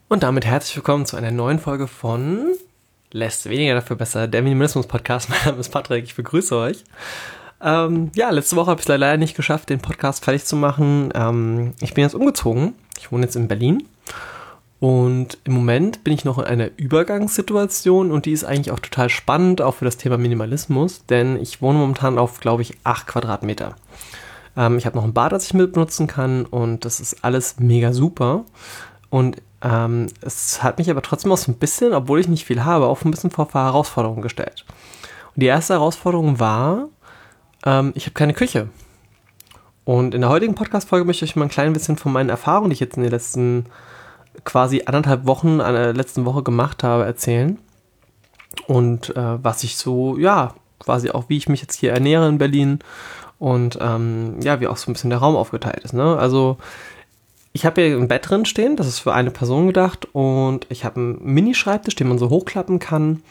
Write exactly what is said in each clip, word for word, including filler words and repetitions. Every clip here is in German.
Und damit herzlich willkommen zu einer neuen Folge von Less weniger dafür besser, der Minimalismus-Podcast. Mein Name ist Patrick, ich begrüße euch. Ähm, ja, letzte Woche habe ich es leider nicht geschafft, den Podcast fertig zu machen. Ähm, ich bin jetzt umgezogen, ich wohne jetzt in Berlin und im Moment bin ich noch in einer Übergangssituation und die ist eigentlich auch total spannend, auch für das Thema Minimalismus, denn ich wohne momentan auf, glaube ich, acht Quadratmeter. Ähm, ich habe noch ein Bad, das ich mit benutzen kann und das ist alles mega super. Und ähm, es hat mich aber trotzdem auch so ein bisschen, obwohl ich nicht viel habe, auch ein bisschen vor Herausforderungen gestellt. Und die erste Herausforderung war, ähm, ich habe keine Küche. Und in der heutigen Podcast-Folge möchte ich euch mal ein klein bisschen von meinen Erfahrungen, die ich jetzt in den letzten quasi anderthalb Wochen, an der letzten Woche gemacht habe, erzählen. Und äh, was ich so, ja, quasi auch, wie ich mich jetzt hier ernähre in Berlin und ähm, ja, wie auch so ein bisschen der Raum aufgeteilt ist, ne? Also ich habe hier ein Bett drin stehen, das ist für eine Person gedacht und ich habe einen Mini-Schreibtisch, den man so hochklappen kann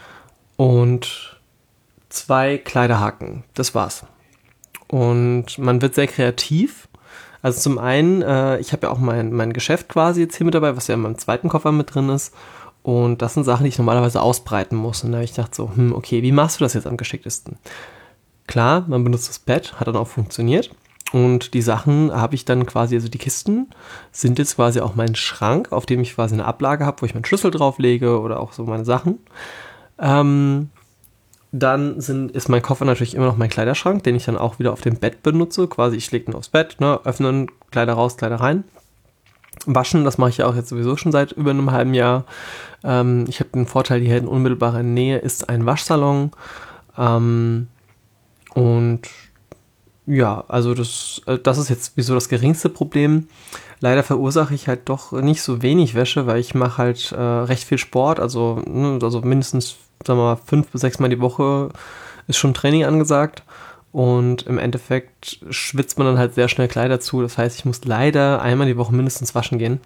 und zwei Kleiderhaken, das war's. Und man wird sehr kreativ. Also zum einen, äh, ich habe ja auch mein, mein Geschäft quasi jetzt hier mit dabei, was ja in meinem zweiten Koffer mit drin ist und das sind Sachen, die ich normalerweise ausbreiten muss und da habe ich gedacht so, hm, okay, wie machst du das jetzt am geschicktesten? Klar, man benutzt das Bett, hat dann auch funktioniert. Und die Sachen habe ich dann quasi, also die Kisten sind jetzt quasi auch mein Schrank, auf dem ich quasi eine Ablage habe, wo ich meinen Schlüssel drauflege oder auch so meine Sachen. Ähm, dann sind, ist mein Koffer natürlich immer noch mein Kleiderschrank, den ich dann auch wieder auf dem Bett benutze. Quasi ich lege ihn aufs Bett, ne, öffnen, Kleider raus, Kleider rein. Waschen, das mache ich ja auch jetzt sowieso schon seit über einem halben Jahr. Ähm, ich habe den Vorteil, hier in unmittelbarer Nähe ist ein Waschsalon. Ähm, und Ja, also das, das ist jetzt wieso das geringste Problem. Leider verursache ich halt doch nicht so wenig Wäsche, weil ich mache halt äh, recht viel Sport, also, ne, also mindestens, sagen wir mal, fünf bis sechs Mal die Woche ist schon Training angesagt und im Endeffekt schwitzt man dann halt sehr schnell Kleider zu. Das heißt, ich muss leider einmal die Woche mindestens waschen gehen,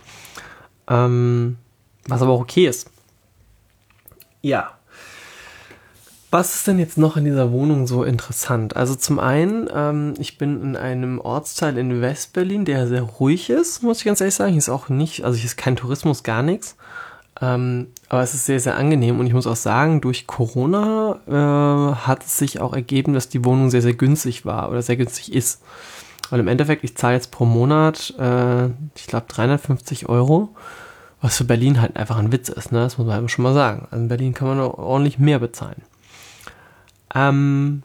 ähm, was aber auch okay ist. Ja. Was ist denn jetzt noch in dieser Wohnung so interessant? Also zum einen, ähm, ich bin in einem Ortsteil in Westberlin, der sehr ruhig ist, muss ich ganz ehrlich sagen. Hier ist auch nicht, also hier ist kein Tourismus, gar nichts. Ähm, aber es ist sehr, sehr angenehm und ich muss auch sagen, durch Corona äh, hat es sich auch ergeben, dass die Wohnung sehr, sehr günstig war oder sehr günstig ist. Weil im Endeffekt, ich zahle jetzt pro Monat, äh, ich glaube, dreihundertfünfzig Euro, was für Berlin halt einfach ein Witz ist, ne? Das muss man einfach schon mal sagen. Also in Berlin kann man auch ordentlich mehr bezahlen. Ähm,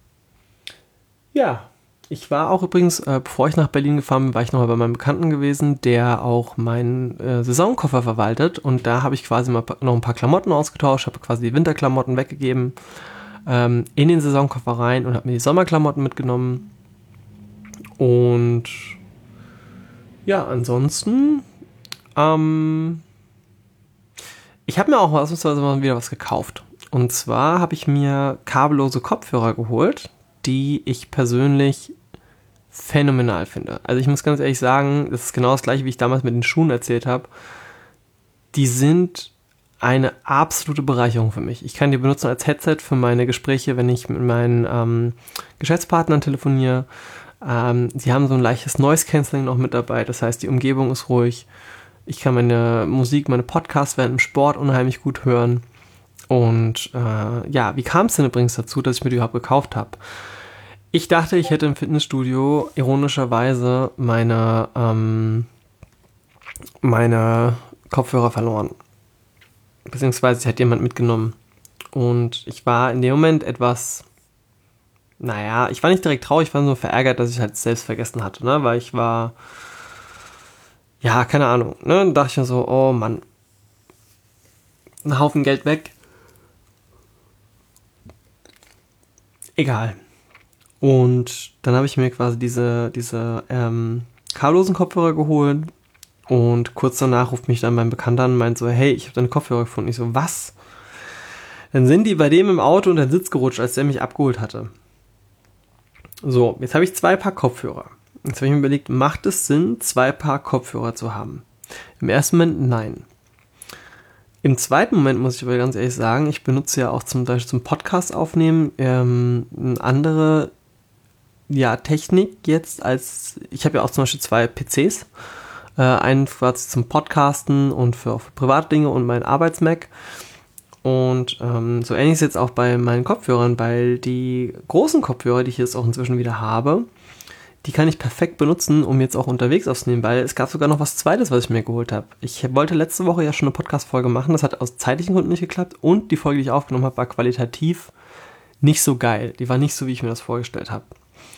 ja, ich war auch übrigens, äh, bevor ich nach Berlin gefahren bin, war ich noch mal bei meinem Bekannten gewesen, der auch meinen äh, Saisonkoffer verwaltet und da habe ich quasi mal noch ein paar Klamotten ausgetauscht, habe quasi die Winterklamotten weggegeben, ähm, in den Saisonkoffer rein und habe mir die Sommerklamotten mitgenommen und ja, ansonsten ähm, ich habe mir auch ausnahmsweise mal wieder was gekauft. Und zwar habe ich mir kabellose Kopfhörer geholt, die ich persönlich phänomenal finde. Also ich muss ganz ehrlich sagen, das ist genau das gleiche, wie ich damals mit den Schuhen erzählt habe. Die sind eine absolute Bereicherung für mich. Ich kann die benutzen als Headset für meine Gespräche, wenn ich mit meinen ähm, Geschäftspartnern telefoniere. Ähm, sie haben so ein leichtes Noise Cancelling noch mit dabei, das heißt, die Umgebung ist ruhig. Ich kann meine Musik, meine Podcasts während dem Sport unheimlich gut hören. Und äh, ja, wie kam es denn übrigens dazu, dass ich mir die überhaupt gekauft habe? Ich dachte, ich hätte im Fitnessstudio ironischerweise meine, ähm, meine Kopfhörer verloren. Beziehungsweise sie hat jemand mitgenommen. Und ich war in dem Moment etwas, naja, ich war nicht direkt traurig, ich war nur verärgert, dass ich halt selbst vergessen hatte, ne? Weil ich war, ja, keine Ahnung, ne? Dann dachte ich mir so, oh Mann, ein Haufen Geld weg. Egal. Und dann habe ich mir quasi diese, diese ähm, kabellosen Kopfhörer geholt und kurz danach ruft mich dann mein Bekannter an und meint so, hey, ich habe deine Kopfhörer gefunden. Ich so, was? Dann sind die bei dem im Auto unter den Sitz gerutscht, als der mich abgeholt hatte. So, jetzt habe ich zwei Paar Kopfhörer. Jetzt habe ich mir überlegt, macht es Sinn, zwei Paar Kopfhörer zu haben? Im ersten Moment nein. Im zweiten Moment muss ich aber ganz ehrlich sagen, ich benutze ja auch zum Beispiel zum Podcast aufnehmen ähm, eine andere ja, Technik jetzt als, ich habe ja auch zum Beispiel zwei P Cs Äh, einen quasi zum Podcasten und für, für Privatdinge und mein Arbeits-Mac. Und ähm, so ähnlich ist jetzt auch bei meinen Kopfhörern, weil die großen Kopfhörer, die ich jetzt auch inzwischen wieder habe, die kann ich perfekt benutzen, um jetzt auch unterwegs aufzunehmen, weil es gab sogar noch was Zweites, was ich mir geholt habe. Ich wollte letzte Woche ja schon eine Podcast-Folge machen, das hat aus zeitlichen Gründen nicht geklappt und die Folge, die ich aufgenommen habe, war qualitativ nicht so geil. Die war nicht so, wie ich mir das vorgestellt habe.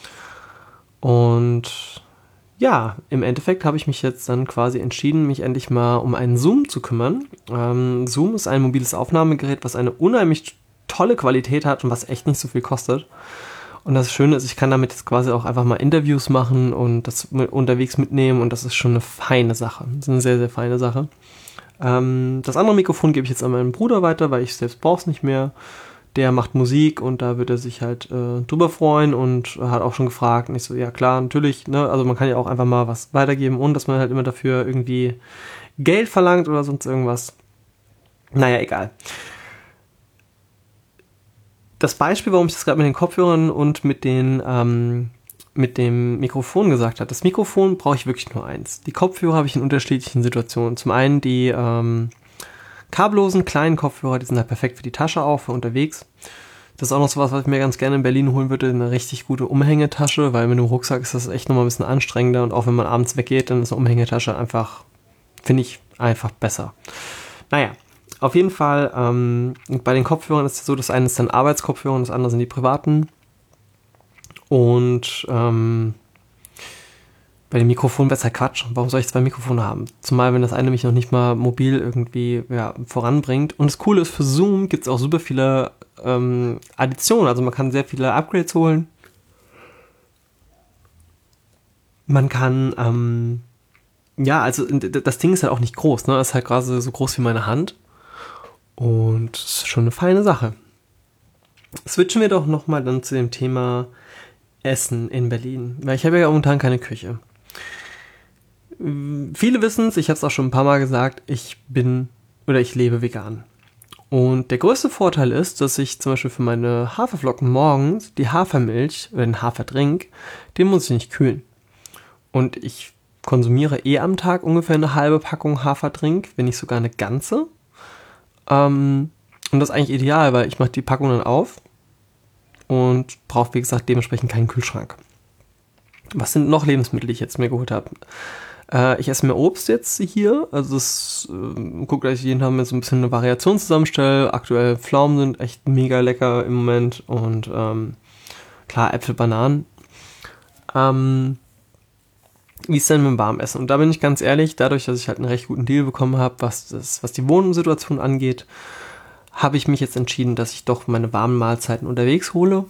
Und ja, im Endeffekt habe ich mich jetzt dann quasi entschieden, mich endlich mal um einen Zoom zu kümmern. Ähm, Zoom ist ein mobiles Aufnahmegerät, was eine unheimlich tolle Qualität hat und was echt nicht so viel kostet. Und das Schöne ist, ich kann damit jetzt quasi auch einfach mal Interviews machen und das unterwegs mitnehmen und das ist schon eine feine Sache. Das ist eine sehr, sehr feine Sache. Ähm, das andere Mikrofon gebe ich jetzt an meinen Bruder weiter, weil ich selbst brauche es nicht mehr. Der macht Musik und da wird er sich halt äh, drüber freuen und hat auch schon gefragt. Und ich so, ja klar, natürlich, ne, also man kann ja auch einfach mal was weitergeben, ohne dass man halt immer dafür irgendwie Geld verlangt oder sonst irgendwas. Naja, egal. Das Beispiel, warum ich das gerade mit den Kopfhörern und mit den ähm, mit dem Mikrofon gesagt habe, das Mikrofon brauche ich wirklich nur eins. Die Kopfhörer habe ich in unterschiedlichen Situationen. Zum einen die ähm, kabellosen kleinen Kopfhörer, die sind halt perfekt für die Tasche auch, für unterwegs. Das ist auch noch so was, was ich mir ganz gerne in Berlin holen würde, eine richtig gute Umhängetasche, weil mit dem Rucksack ist das echt nochmal ein bisschen anstrengender und auch wenn man abends weggeht, dann ist eine Umhängetasche einfach, finde ich, einfach besser. Naja. Auf jeden Fall, ähm, bei den Kopfhörern ist es so, das eine ist dann Arbeitskopfhörer und das andere sind die privaten. Und ähm, bei dem Mikrofon besser Quatsch. Warum soll ich zwei Mikrofone haben? Zumal, wenn das eine mich noch nicht mal mobil irgendwie ja, voranbringt. Und das Coole ist, für Zoom gibt es auch super viele ähm, Additionen. Also man kann sehr viele Upgrades holen. Man kann, ähm, ja, also das Ding ist halt auch nicht groß, ne? Das ist halt gerade so groß wie meine Hand. Und das ist schon eine feine Sache. Switchen wir doch nochmal dann zu dem Thema Essen in Berlin. Weil ich habe ja momentan keine Küche. Viele wissen es, ich habe es auch schon ein paar Mal gesagt, ich bin oder ich lebe vegan. Und der größte Vorteil ist, dass ich zum Beispiel für meine Haferflocken morgens die Hafermilch oder den Haferdrink, den muss ich nicht kühlen. Und ich konsumiere eh am Tag ungefähr eine halbe Packung Haferdrink, wenn nicht sogar eine ganze. Um, und das ist eigentlich ideal, weil ich mache die Packung dann auf und brauche, wie gesagt, dementsprechend keinen Kühlschrank. Was sind noch Lebensmittel, die ich jetzt mir geholt habe? Äh, ich esse mir Obst jetzt hier, also das äh, gucke, dass ich jeden Tag mir so ein bisschen eine Variation zusammenstelle. Aktuell Pflaumen sind echt mega lecker im Moment und ähm, klar, Äpfel, Bananen. Ähm, Wie ist denn mit dem Warmessen? Und da bin ich ganz ehrlich, dadurch, dass ich halt einen recht guten Deal bekommen habe, was, das, was die Wohnsituation angeht, habe ich mich jetzt entschieden, dass ich doch meine warmen Mahlzeiten unterwegs hole.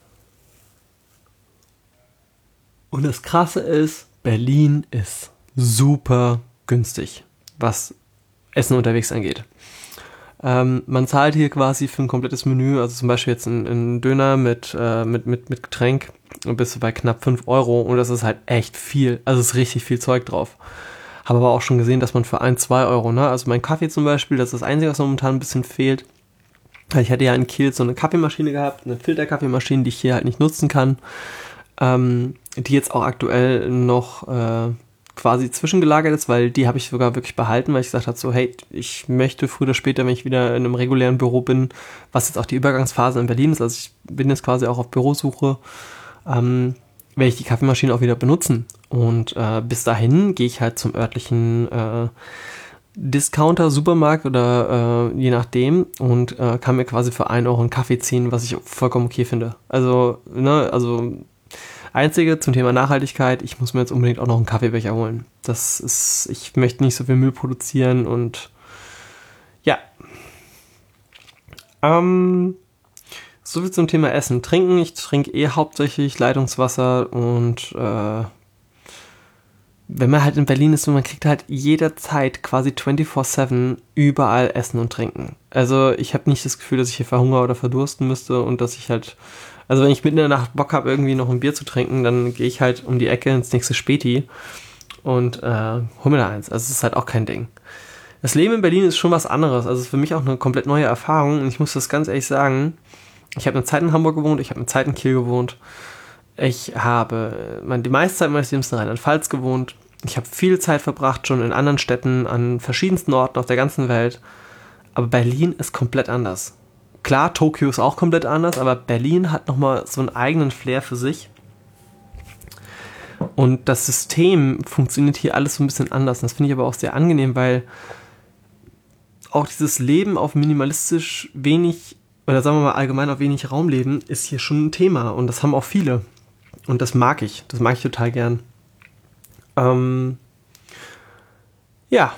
Und das Krasse ist, Berlin ist super günstig, was Essen unterwegs angeht. Ähm, man zahlt hier quasi für ein komplettes Menü, also zum Beispiel jetzt ein, ein Döner mit, äh, mit, mit, mit Getränk, und bist du bei knapp fünf Euro und das ist halt echt viel, also ist richtig viel Zeug drauf. Habe aber auch schon gesehen, dass man für ein, zwei Euro, ne, also mein Kaffee zum Beispiel, das ist das Einzige, was momentan ein bisschen fehlt. Ich hatte ja in Kiel so eine Kaffeemaschine gehabt, eine Filterkaffeemaschine, die ich hier halt nicht nutzen kann, ähm, die jetzt auch aktuell noch äh, quasi zwischengelagert ist, weil die habe ich sogar wirklich behalten, weil ich gesagt habe, so hey, ich möchte früher oder später, wenn ich wieder in einem regulären Büro bin, was jetzt auch die Übergangsphase in Berlin ist, also ich bin jetzt quasi auch auf Bürosuche, ähm, werde ich die Kaffeemaschine auch wieder benutzen. Und äh, bis dahin gehe ich halt zum örtlichen äh, Discounter, Supermarkt oder äh, je nachdem und äh, kann mir quasi für einen Euro einen Kaffee ziehen, was ich vollkommen okay finde. Also, ne, also Einzige zum Thema Nachhaltigkeit, ich muss mir jetzt unbedingt auch noch einen Kaffeebecher holen. Das ist, ich möchte nicht so viel Müll produzieren und ja. Ähm, so viel zum Thema Essen. Trinken, ich trinke eh hauptsächlich Leitungswasser und äh, wenn man halt in Berlin ist und man kriegt halt jederzeit quasi vierundzwanzig sieben überall Essen und Trinken. Also ich habe nicht das Gefühl, dass ich hier verhungern oder verdursten müsste und dass ich halt, also wenn ich mitten in der Nacht Bock habe, irgendwie noch ein Bier zu trinken, dann gehe ich halt um die Ecke ins nächste Späti und äh, hol mir da eins. Also es ist halt auch kein Ding. Das Leben in Berlin ist schon was anderes. Also es ist für mich auch eine komplett neue Erfahrung und ich muss das ganz ehrlich sagen, ich habe eine Zeit in Hamburg gewohnt, ich habe eine Zeit in Kiel gewohnt. Ich habe die meiste Zeit meines Lebens in Rheinland-Pfalz gewohnt Ich habe viel Zeit verbracht, schon in anderen Städten, an verschiedensten Orten auf der ganzen Welt. Aber Berlin ist komplett anders. Klar, Tokio ist auch komplett anders, aber Berlin hat nochmal so einen eigenen Flair für sich. Und das System funktioniert hier alles so ein bisschen anders. Und das finde ich aber auch sehr angenehm, weil auch dieses Leben auf minimalistisch wenig, oder sagen wir mal allgemein auf wenig Raum leben, ist hier schon ein Thema. Und das haben auch viele. Und das mag ich. Das mag ich total gern. Ähm, ja.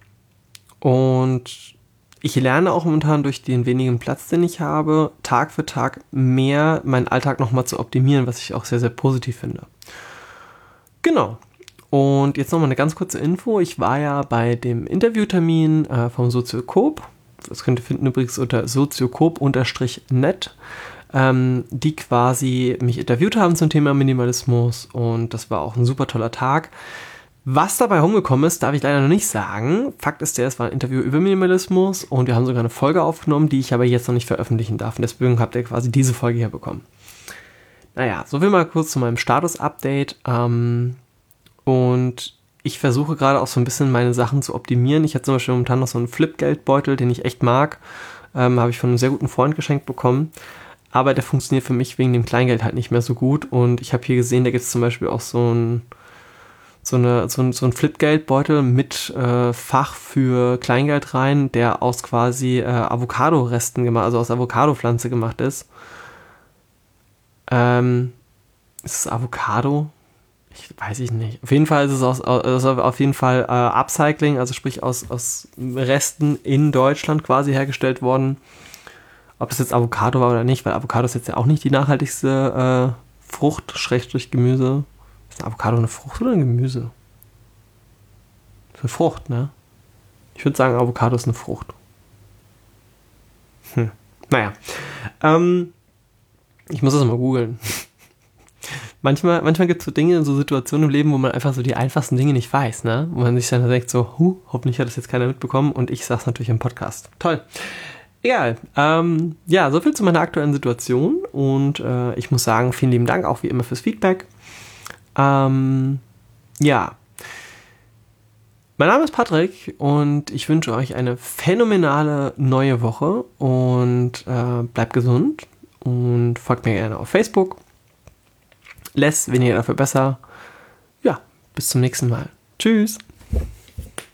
Und ich lerne auch momentan durch den wenigen Platz, den ich habe, Tag für Tag mehr meinen Alltag nochmal zu optimieren, was ich auch sehr, sehr positiv finde. Genau. Und jetzt nochmal eine ganz kurze Info. Ich war ja bei dem Interviewtermin äh, vom Soziokop. Das könnt ihr finden übrigens unter soziokop-net, ähm, die quasi mich interviewt haben zum Thema Minimalismus. Und das war auch ein super toller Tag. Was dabei rumgekommen ist, darf ich leider noch nicht sagen. Fakt ist der, es war ein Interview über Minimalismus und wir haben sogar eine Folge aufgenommen, die ich aber jetzt noch nicht veröffentlichen darf. Und deswegen habt ihr quasi diese Folge hier bekommen. Naja, so viel mal kurz zu meinem Status-Update. Ähm, und ich versuche gerade auch so ein bisschen meine Sachen zu optimieren. Ich habe zum Beispiel momentan noch so einen Flip-Geldbeutel, den ich echt mag. Ähm, habe ich von einem sehr guten Freund geschenkt bekommen. Aber der funktioniert für mich wegen dem Kleingeld halt nicht mehr so gut. Und ich habe hier gesehen, da gibt es zum Beispiel auch so ein so, eine, so ein, so ein Flip-Geldbeutel mit äh, Fach für Kleingeld rein, der aus quasi äh, Avocado-Resten gemacht, also aus Avocado-Pflanze gemacht ist. Ähm, ist es Avocado? Ich weiß ich nicht. Auf jeden Fall ist es aus, also auf jeden Fall äh, Upcycling, also sprich aus, aus Resten in Deutschland quasi hergestellt worden. Ob das jetzt Avocado war oder nicht, weil Avocado ist jetzt ja auch nicht die nachhaltigste äh, Frucht, Schrägstrich Gemüse. Ist ein Avocado eine Frucht oder ein Gemüse? Das ist eine Frucht, ne? Ich würde sagen, Avocado ist eine Frucht. Hm. Naja. Ähm, ich muss das mal googeln. Manchmal, manchmal gibt es so Dinge, so Situationen im Leben, wo man einfach so die einfachsten Dinge nicht weiß, ne? Wo man sich dann denkt so, huh, hoffentlich hat das jetzt keiner mitbekommen und ich sag's natürlich im Podcast. Toll. Egal. Ähm, ja, soviel zu meiner aktuellen Situation und äh, ich muss sagen, vielen lieben Dank auch wie immer fürs Feedback. Ähm, ja. Mein Name ist Patrick und ich wünsche euch eine phänomenale neue Woche und äh, bleibt gesund und folgt mir gerne auf Facebook. Less, weniger dafür besser. Ja, bis zum nächsten Mal. Tschüss.